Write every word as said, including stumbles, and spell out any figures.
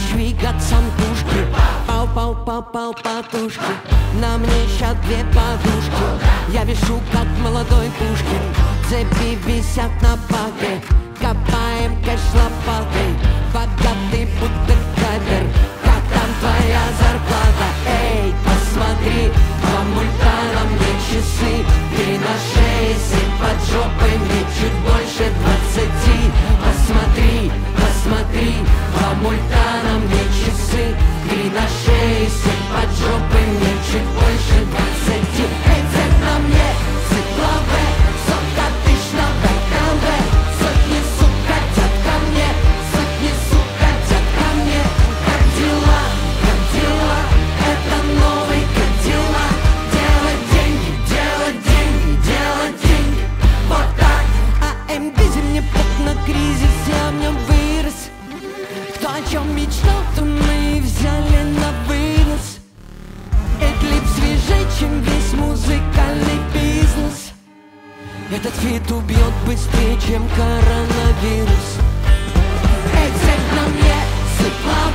двигать самтушки. Пау-пау-пау-пау потушки. На мне ща две подушки. Я вешу, как молодой Пушкин. Цепи висят на паке. Копаем кэш лопатой. Богатый будто капер. Как там твоя зарплата? Эй, посмотри, два мульта на мне часы. Три на шее, семь под жопой, мне чуть больше двадцати. Посмотри, посмотри, два мульта на мне часы. Три на шее, семь под жопой, мне чуть больше двадцати. Эй, цепь на мне, цепь лаве, сотка тысяч на бэ эм вэ. Сотни, сука, тят ко мне, сотни, сука, тят ко мне. Как дела, как дела, это новый Кадиллак. Делать деньги, делать деньги, делать деньги, вот так. А эм би мне пот на кризис, я в нем вырос. Кто о чем мечтал, то мы и взяли на вынос. Эклип свежее, чем весь музыкальный бизнес. Этот фит убьет быстрее, чем коронавирус. Эй, цепь на мне, цепь